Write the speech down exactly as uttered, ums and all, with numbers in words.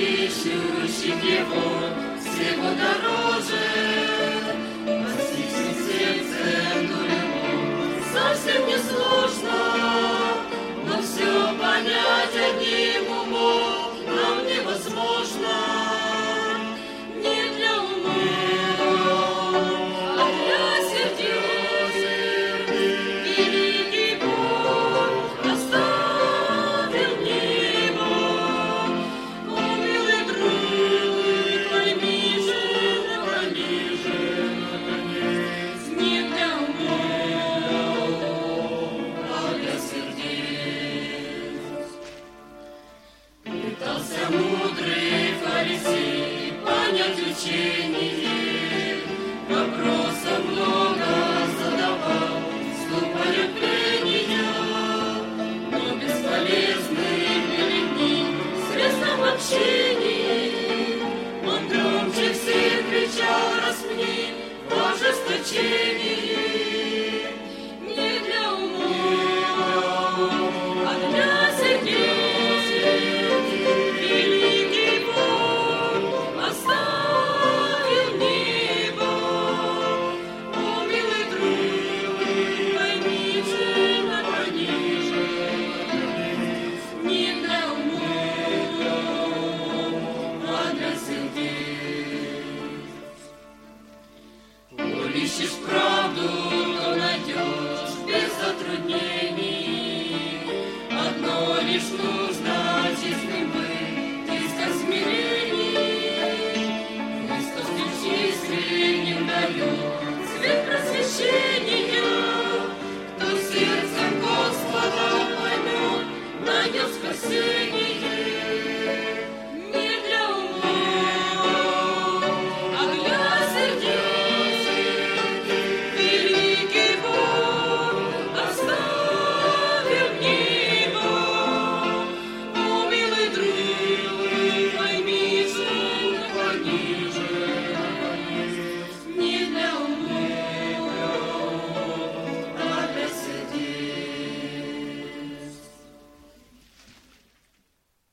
ищущих Его всего дороже. Постигшим сердцем дурью совсем не сложно, но все понять одним умом нам невозможно. Не для ума, а для сердец. Великий Бог оставил небо. О, милый друг, пойми же, пойми же, наконец, не для ума, а для сердец. Пытался мудрый фарисей понять учение, вопросов много задавал, ступая прения, но бесполезны были дни средством общения. Он громче всех кричал: распни в ожесточении. Не для ума, а для сердец. Великий Бог оставил небо. О, милый друг, пойми же, накони же, не для ума, а для сердец. Коль ищешь правду, то найдешь без затруднений. Одно лишь нужно честным быть, искать смирений. Христос лишь искренним дает свет просвещения.